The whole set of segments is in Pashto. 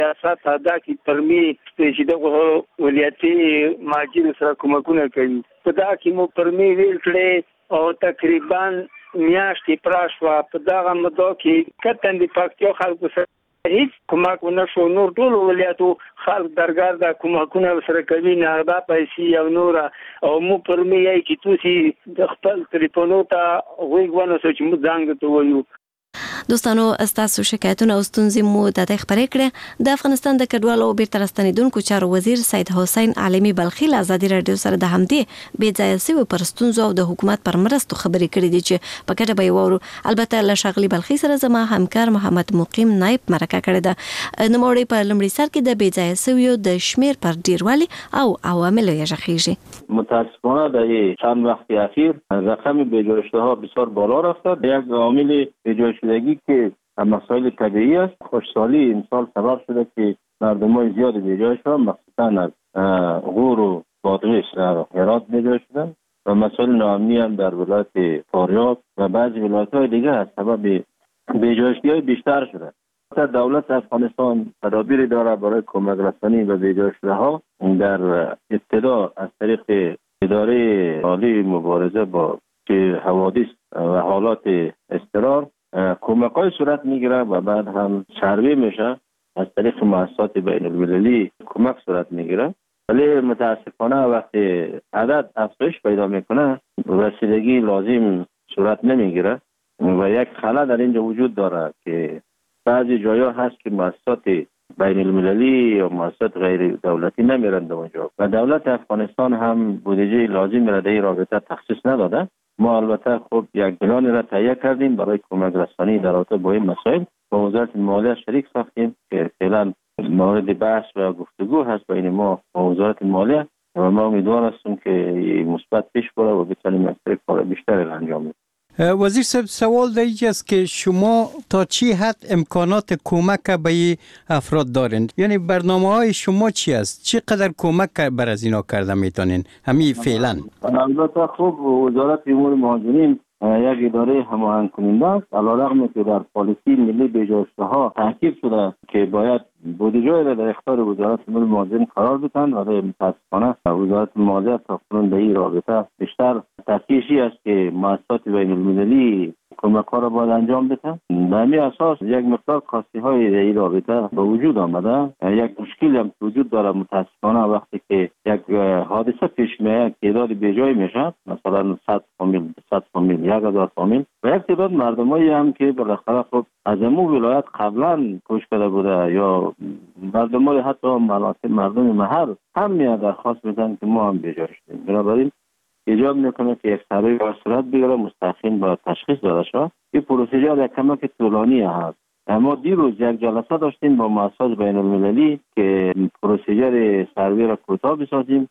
سیاست ادا کی پرمی چې د ولایتي ماجر سره کومکونه کوي په دا کې مو پرمی ویل کړي او تقریبا میاشتې پراشوا په دغه مدو کې کتن د پاکستان خلکو سره هیڅ کومک ونشو. نور ټول ولایتو خلک درګار د کومکونه سره کوي نه دا پیسې او نور او مو پرمی یې چې توسی د خپل ټلیفونو ته وګورئ چې مو ځانګ ته وایو. دوستانو استاسو شکایتونه او ستونزې مو د خبرې کړې. د افغانستان د کډوالو او بیرته راستنیدونکو چارو وزیر سید حسین عالمي بلخي له ازادي رادیو سره د همدې بې ځایه سوي پر ستونزو او د حکومت پر مرستو خبرې کړې دي چې په ګډه به وورو. البته له شغلي بلخي سره زما همکار محمد مقیم نایب مرکه کړې ده. نوموړی په لومړي سر کې د بې ځایه سویو د شمیر پر ډیروالي او عواملو یې متاسفانه در چند وقت اخیر رقم بجایشته‌ها بسیار بالا رفته. یک عامل بجایشتگی که مسائل طبیعی است. خوشحالی امسال سبب شده که مردمای زیاد بجای شدن، مخصوصا از غور و بادغیس در هرات بجای شدن و مسائل ناامنی هم در ولایت فاریاب و بعضی ولایت‌های دیگر از سبب بجایشتگی بیشتر شده. دولت افغانستان تدابیر داره برای کمک رسانی به بجایشته‌ها. در ابتدا از طریق اداره عالی مبارزه با حوادث و حالات اضطرار کمک‌های صورت میگیره و بعد هم سروی میشه. از طریق مؤسسات بین المللی کمک صورت میگیره. ولی متاسفانه وقتی عدد افزایش پیدا میکنه رسیدگی لازم صورت نمیگیره و یک خلل در اینجا وجود داره که بعضی جایا هست که مؤسسات بین المللی یا مؤسسات غیر دولتی نمیرند اونجا و دولت افغانستان هم بودجه لازم را در این رابطه تخصیص نداده. ما البته خب یک پلان را تهیه کردیم برای کمک رسانی در رابطه با این مسائل. با وزارت مالیه شریک ساختیم که فعلا مورد بحث و گفتگو هست بین ما و وزارت مالیه و ما امیدوار هستیم که مثبت پیش بره و بتونیم از طریق کار بیشتری را انجام بدیم. وزیر صاحب سوال دیگه است که شما تا چی حد امکانات کمک به افراد دارین؟ یعنی برنامه‌های شما چی است؟ چقدر کمک بر از اینا کرده میتونین همین فعلا؟ البته خب وزارت امور مهاجرین یک اداره هماهنگ کننده است. علیرغم که در پالیسی ملی بجایشته‌ها تاکید شده که باید بودجه را در اختیار وزارت امور مهاجرین قرار بدن، ولی متاسفانه وزارت مالیه تا کنون در این رابطه بیشتر تاکیدی است که مؤسسات بین المللی کمک‌ها را باید انجام بدن. به همین اساس یک مقدار کاستی‌های در این رابطه به وجود آمده. یک مشکلی هم وجود داره متاسفانه وقتی که یک حادثه پیش میاد تعداد بیجای میشه، مثلا 100 فامیل 100 فامیل 1000 فامیل و یک تعداد مردمایی هم که بالاخره خب از امو ولایت قبلا کوچ کرده بوده یا مردمای حتی مناطق مردم محل هم میاد درخواست میدن که ما هم بیجای شدیم. بنابراین ایجاب میکنه که یک سروی با صورت بگیره مستقیم با تشخیص داده شود. این پروسیجر یک کمک طولانی هست. ما دیروز یک جلسه داشتیم با مؤسسات بین المللی که پروسیجر سروی را کوتاه بسازیم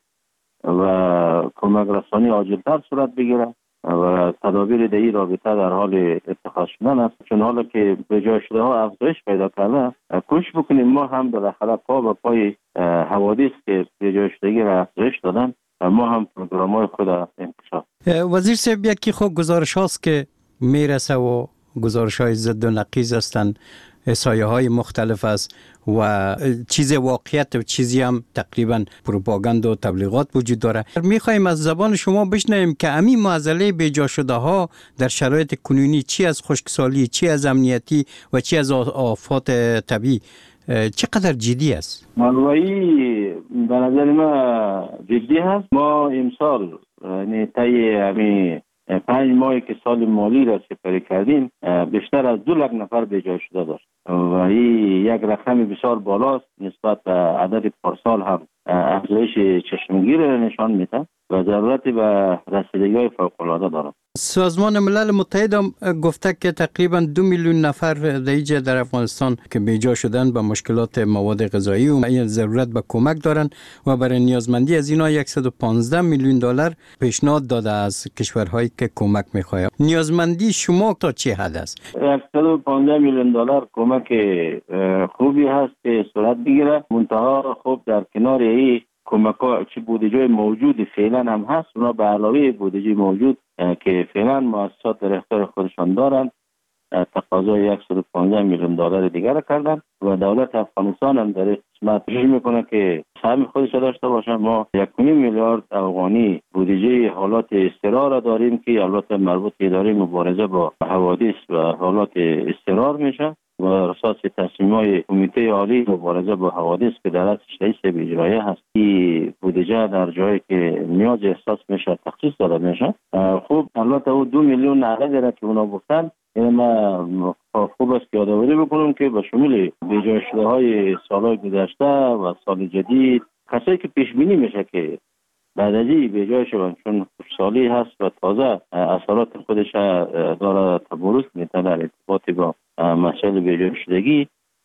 و کمک رسانی عاجل‌تر صورت بگیره و تدابیر در این رابطه در حال اتخاذ شدن است. چون حالا که بجایشته‌ها افزایش پیدا کرده کوشش بکنیم ما هم بالاخره پا به پای حوادث که بجایشتگی را افزایش دادن ما هم پروگرام‌های خود انکشاف. وزیر صاحب یکی خوب گزارش هاست که میرسه و گزارش‌های ضد و نقیض هستند، سایه‌های مختلف است و چیز واقعیت و چیزی هم تقریبا پروپاگاند و تبلیغات وجود داره. می‌خوایم از زبان شما بشنویم که همین معضله بیجا شده ها در شرایط کنونی چی از خشکسالی، چی از امنیتی و چی از آفات طبیعی چقدر جدی است؟ مالوایی به نظر ما جدی هست. ما امسال یعنی طی همین 5 ماهی که سال مالی را سپری کردیم بیشتر از 2 لک نفر بیجای شده داشت و این یک رقم بسیار بالاست نسبت به عدد پارسال هم افزایش چشمگیر نشان میده و ضرورت به رسیدگی‌های فوق‌العاده دارد. سازمان ملل متحد هم گفته که تقریبا 2 میلیون نفر در افغانستان که بیجا شدن با مشکلات مواد غذایی و این ضرورت به کمک دارن و برای نیازمندی از اینا 115 میلیون دلار پیشنهاد داده از کشورهایی که کمک میخواهند. نیازمندی شما تا چه حد است؟ 115 میلیون دلار کمک خوبی هست که صورت بگیره. منتها خب در کنار این کمک‌ها چه بودجه موجود فعلا هم هست، اونا به علاوه بودجه موجود که فعلا مؤسسات در اختیار خودشان دارند تقاضای 115 میلیون دلار دیگر را کردن و دولت افغانستان هم در این قسمت تشریح میکنه که سهم خودش داشته باشه. ما 1.5 میلیارد افغانی بودجه حالات اضطرار را داریم که البته مربوط به اداره مبارزه با حوادث و حالات اضطرار میشه و اساس تصمیم‌های کمیته عالی مبارزه با حوادث که در دست رئیس اجرایی هست این بودجه در جایی که نیاز احساس میشه تخصیص داده میشه. خوب البته او 2 میلیون عددی را که اونا گفتن ما خوب است که یادآوری بکنم که به شمول بیجا شده های سالهای گذشته و سال جدید کسایی که پیش بینی میشه که بعد از این بیجا شدن چون سالی هست و تازه اثرات خودش داره تبرز میده در ارتباط با مسائل بیجا شدگی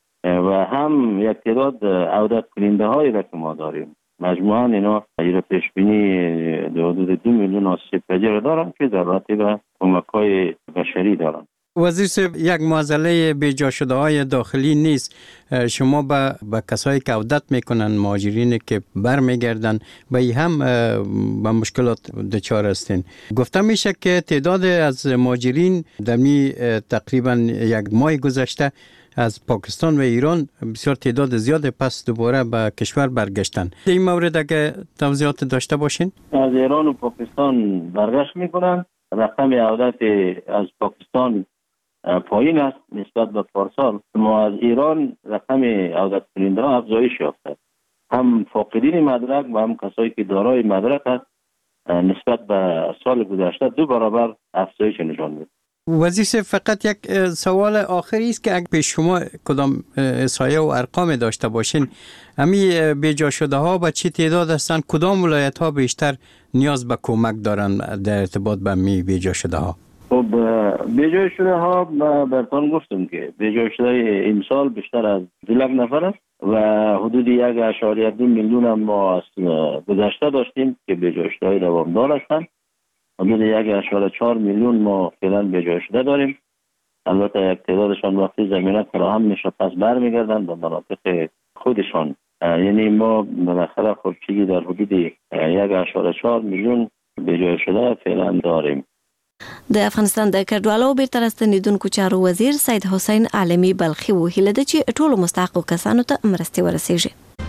و هم یک تعداد عودت کننده هایی را که ما داریم مجموعاً اینا پیش بینی حدود 2 میلیون آسیب پذیر دارن که در رابطه کمک‌های بشری دارن. وزیر صاحب یک معضله بیجا شده های داخلی نیست. شما به کسایی که عودت میکنن مهاجرین که برمیگردن به هم به مشکلات دچار هستین. گفته میشه که تعداد از مهاجرین در تقریبا یک ماه گذشته از پاکستان و ایران بسیار تعداد زیاد پس دوباره به کشور برگشتن. این مورد اگه توضیحات داشته باشین؟ از ایران و پاکستان برگشت میکنن. رقم عودت از پاکستان پایین است نسبت به پارسال. ما از ایران رقم عودت کننده ها افزایش یافته. هم فاقدین مدرک و هم کسایی که دارای مدرک است نسبت به سال گذشته 2 برابر افزایش نشان میده. وزیر فقط یک سوال آخری است که اگه به شما کدام احصایه و ارقام داشته باشین امی بیجا شده ها به چه تعداد هستند، کدام ولایت ها بیشتر نیاز به کمک دارن در ارتباط به می بیجا شده ها؟ خب بیجا شده ها برتان گفتم که بیجا شده امسال بیشتر از 2 لک نفر است و حدود 1.2 میلیون هم ما گذشته داشتیم که بیجا شده های دوامدار هستند. حدود 1.4 میلیون ما فعلا بیجا شده داریم. البته یک تعدادشان وقتی زمینه فراهم میشه پس برمیگردن به مناطق خودشان. یعنی ما بالاخره خودچگی در حدود 1.4 میلیون بیجا شده فعلا داریم. د افغانستان د کډوالو بیرته راستنیدونکو چارو وزیر سید حسین عالمی بلخي وهیله ده چې ټولو مستحقو کسانو ته مرستې ورسیږي.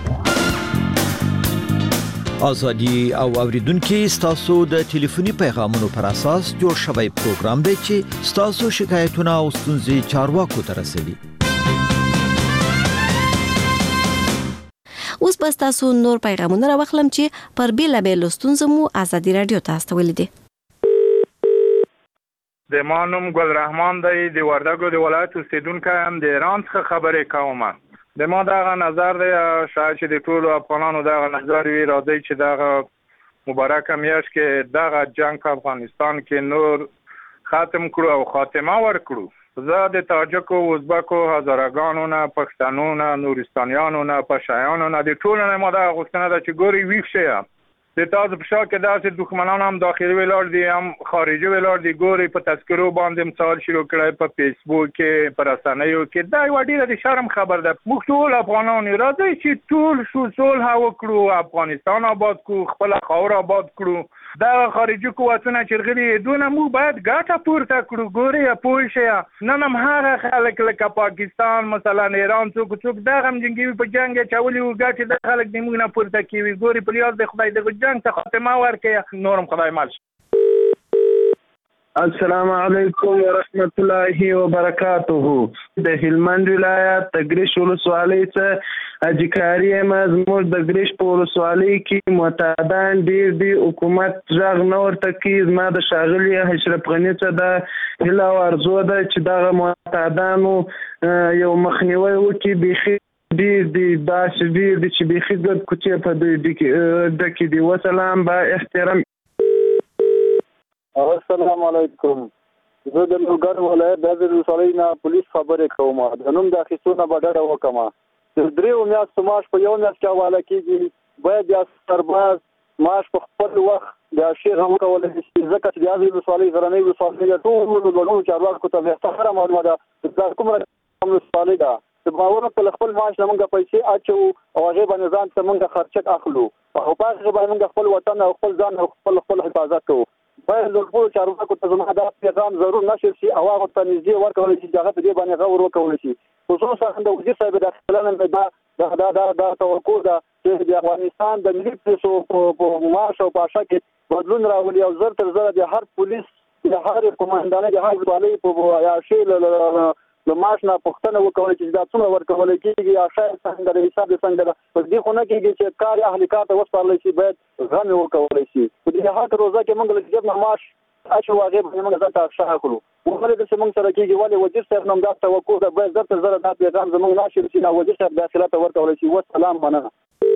ازادي او اوریدونکو ستاسو د ټلیفوني پیغامونو پر اساس جوړ شوی پروګرام دی چې ستاسو شکایتونه او ستونزې چارواکو ته رسوي. اوس به تاسو نور پیغامونه راوخلم چې پر بیلابیلو ستونزو مو ازادي رادیو ته استولې دي. د مانوم ګل رحمان دی د وردګو د ولایت اوسیدونکی هم د ایران څخه خبرې کوم. د ما دغه نظر دی شاید چې د ټولو افغانانو دغه نظر وي راځي چې دغه مبارکه میاشت کې دغه جنگ په افغانستان کې نور ختم کړو او خاتمه ورکړو. زه د تاجکو، ازبکو، هزارګانو نه، پښتنو نه، نورستانیانو نه، پشایانو نه د ټولو نه ما دغه غوښتنه ده چې ګوري ویښ شئ. د تاسو په شا کې داسې دښمنان هم داخلي ولاړ دي هم خارجي ولاړ دي. ګوري په تذکرو باندې مثال شروع کړی په فیسبوک کې په رسنیو کې دا یوه ډېره د شرم خبر ده. موږ ټول افغانان راځئ چې ټول شو صلح وکړو، افغانستان آباد کړو، خپله خاوره آباد کړو. دغه خارجي قوتونه چې راغلي دونه موږ باید ګټه پورته کړو. ګورئ پوه شئ نن هم هغه خلک لکه پاکستان مثلا ایران څوک دغه هم جنګي په جنګ اچولي وو ګټې د خلک د موږ نه پورته کوي. ګورئ په لیاز د خدای دغه جنګ ته خاتمه ورکړئ. نورم خدای مال شي. السلام علیکم ورحمت الله وبرکاته. د هلمند ولایت د ګریش ولسوالۍ څخه اجکاری ما زموږ د ګریش په ولسوالۍ کې معتادان ډیر دي. حکومت ځغ نه ورته کوي. زما د ښاغلي اشرف غني څخه د هیله او ارزو ده چې دغه معتادانو یو مخنیوی وکړي. بیخي ډیر دي داسې ډیر دي چې بیخي ګډ کوڅې په دوی ډکې دي. وسلام با احترام. السلام علیکم. زه د لوګر ولایت د ولسوالۍ نه پولیس خبرې کوم. د نوم د اخیستونه به ډډه وکړم. د 3 میاشتو معاش په 1 میاشت کې حواله کېږي. باید د سرباز معاش په خپل وخت د شیخ هم کولی شي ځکه چې د ولسوالۍ غرنۍ ولسوالۍ د ټولو لوړو چارواکو ته بهتره معلومه ده دا کومه ولسوالۍ ده. د باور په خپل معاش نه موږ پیسې اچو او هغې باندې ځان ته موږ خرچک اخلو او په هغې باندې موږ خپل وطن او خپل ځان او خپل حفاظت کوو. باید د ټولو چارواکو ته زما دا پیغام ضرور نشر شي او هغه ته نږدې ورکول شي چې هغه په دې باندې غور وکول شي. خصوصا د وزیر صاحب داخله نه دا توقع ده چې د افغانستان د ملي پولیسو په معاش او پاشا کې بدلون راولي او زر تر زر د هر پولیس د هر قومندان د هر ولایت په عیاشي له معاش نه پوښتنه وکول چې دا څومره ورکول کېږي یا شاید څنګه د حساب څنګه ده په دې خونه کې چې کار اهل کار ته وسپارل شي باید غن وکول شي. په دې هغه روزه کې موږ له جبنا معاش اچو واغې باندې موږ ځکه شاه کړو وغله د څنګه سره کېږي ولې وزیر صاحب نوم دا توقع ده باید زر تر زر دا پیغام زموږ ناشر شي او وزیر صاحب داخله ته ورکول شي. والسلام مننه.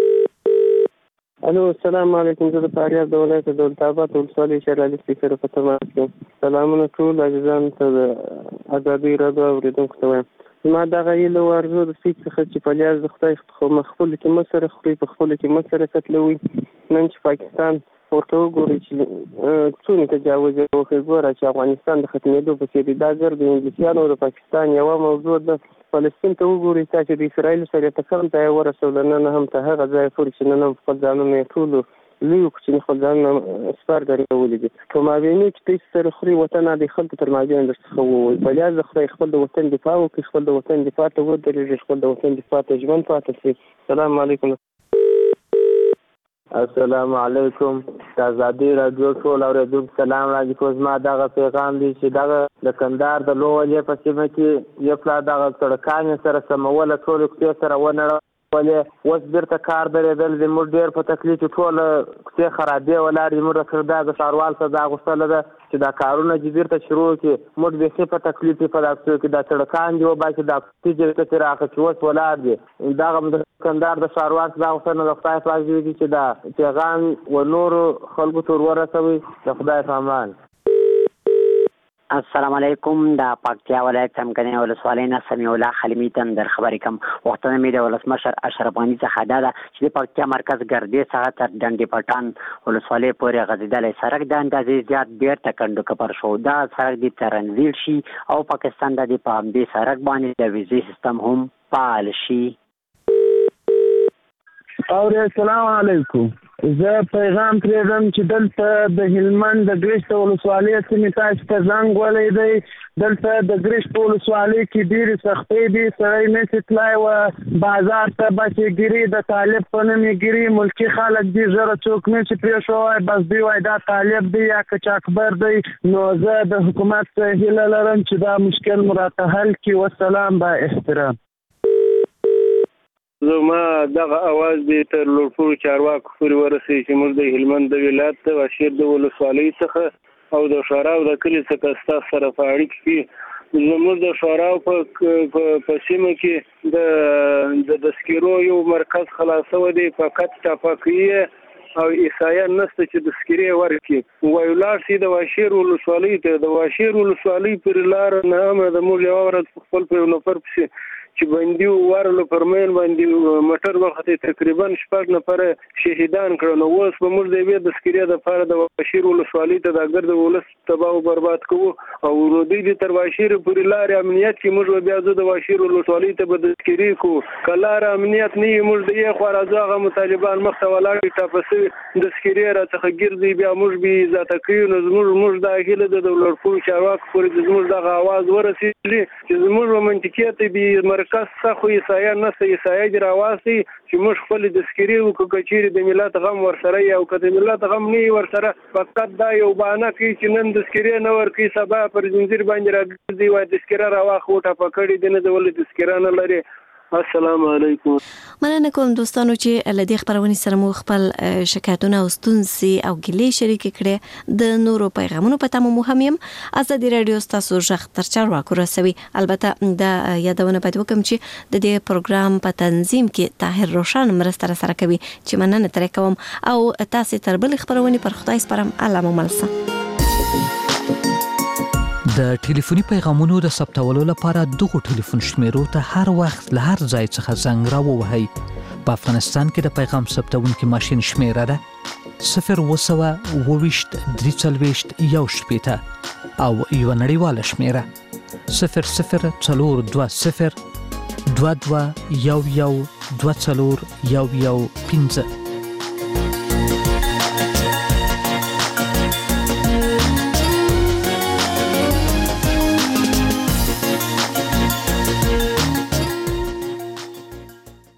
الو السلام علیکم. زه د فاریاب د ولایت دولت آباد ولسوالۍ شرعي سپیکر په تماس کې سلامونه ټول عزیزانو ته د ازادي رادیو اوریدونکو ته وایم. ما دغه یله ورزو د سپیک څخه چې په لیاز د خدای خو مخفول کې مسره خوري په خپل کې مسره قتلوي نن چې پاکستان ورته وګوري چې څونه تجاوز وکړي ګوره چې افغانستان د ختمېدو په څېر دا ګر د انګلیسیانو د پاکستان یوه موضوع ده. فلسطین ته وګوري چې د اسرائیل سره تکم ته ورسول نه هم ته هغه ځای پورې چې نن هم خپل ځانونه ټولو لوی کوچني خپل ځانونه سپار درولي دي. په مابیني کې چې سره خوري وطن د خلکو تر مابین درڅخه ووایي په لیاز د خدای خپل د وطن دفاع وکړي خپل د وطن دفاع ته ودرېږي خپل د وطن دفاع ته ژوند پاتې شي. السلام علیکم. السلام علیکم. د ازادي رادیو ټول اوریدونکو سلام راځي. کوم ما دغه پیغام دی چې دغه د کندهار د لوولې په سیمه کې یو پلا دغه سړکان سره سمول ټول کې سره ونړ اوس بیرته کار درېدل د موږ ډېر په تکلیف ټول کې خرابې ولاړ دي. موږ سره د ښاروال څخه دا غوښتل ده چې دا کارونه چې بیرته شروع کړي موږ به په تکلیف په داسې کې دا سړکان دی او باقي دا چې چې راخه چې اوس ولاړ دي دا د کندهار د ښاروال څخه غوښتنه د خدای په اجازه دي چې دا پیغام و نور خلکو ته ورسوي د خدای په امان. السلام علیکم. د پکتیا ولایت څمکني ولسوالۍ نه سمیع الله خلیمي ته در خبرې کوم. وختونه مې د ولسمشر اشرف غني څخه دا ده چې د پکتیا مرکز ګردې څخه تر ډنډې پټان ولسوالۍ پورې غځېدلی سړک د اندازې زیات بیرته کنډو کپر شو. دا سړک دې ترنزیل شي او پاکستان د دې په همدې سړک باندې د ویزې سیستم هم فعال شي. السلام علیکم. زه پیغام پرېږدم چې دلته د هلمند د ګرشت ولسوالۍ سیمې تاسو ته زنګ ولی دی. دلته د ګرشت په ولسوالۍ کې ډېرې سختۍ دي. سړی نشي تلای و بازار ته بسې ګیري د طالب په نوم یې ګیري. ملکي خلک دي ژره څوک نشي پرېښوی بس دوی وایي دا طالب دی یا کچ اکبر دی. نو زه د حکومت څخه هیله لرم چې دا مشکل مو راته حل کړي. والسلام با احترام. زما دغه اواز دی تر لوړپوړو چارواکو پورې ورسوي چې موږ د هلمند د ولایت د واشیر د ولسوالۍ څخه او د شوراو د کلي څخه ستاسو سره په اړیکه کې زموږ د شوراو په سیمه کې د تذکیرو یو مرکز خلاصوي دی فقط ټاپکیه او عیسایه نسته چې د تذکیرې ورکړي وایي لاړ شي د واشیر ولسوالۍ ته. د واشیر ولسوالۍ پر لاره نه هم د موږ یوه ورځ په خپل په یو نفر پسې چې بندي ورلو پرمین باندې موټر وخت تقریبا 6 نفر شهیدان کړل. نو اوس به موږ د یوې تذکیرې لپاره د واشیر ولسوالۍ ته د ګرد ولس تباہ او برباد کوو او نو دوی تر واشیر پورې لارې امنیت کې موږ بیا زه د واشیر ولسوالۍ ته به تذکیرې کوو. که لاره امنیت نه وي موږ د یې خوا راځو هغه مطالبان مخته ولاړ ټاپه سوي تذکیرې راڅخه ګرځي بیا موږ به ذاته کوي. نو زموږ دا هیله ده د لوړپوړو چارواکو پورې زموږ دغه اواز ورسېږي چې زموږ په منطقیت به مرکز څخه عیسایه نسته عیسایه دې راواسي چې موږ خپل تذکیرې وکړو. که چیرې د ملت غم ورسره یا که د ملت غم نه وي ورسره فقط دا یو بهانه کوي چې نن تذکیرې نه ورکوي سبا پر زنځیر باندې راګرځي وایي تذکیره راواخلو ټاپه کړې دي نه د ولې تذکیره نه لري. السلام علیکم. مننه کوم دوستانو چې له دې خبرونې سره مو خپل شکایتونه او ستونزې او ګیلې شریک کړې. د نورو پیغامونو په تمه مو هم یم ازادي رادیو تاسو ژغ تر چارواکو رسوي. البته دا یادونه باید وکم چې د دې پروګرام په تنظیم کې طاهر روشن مرسته سره کوي چې مننه ترې کوم او تاسو تر بل خبرونې پر خدای سپارم. الله مو ملسه. د ټلیفوني پیغامونو د ثبتولو لپاره دغه ټلیفون شمیرو ته هر وخت له هر ځای څخه زنګ راووهئ. په افغانستان کې د پیغام ثبتونکي ماشین شمیره ده 020 23 1 او یو نړیواله شمیره 00 420 22 11 24 15.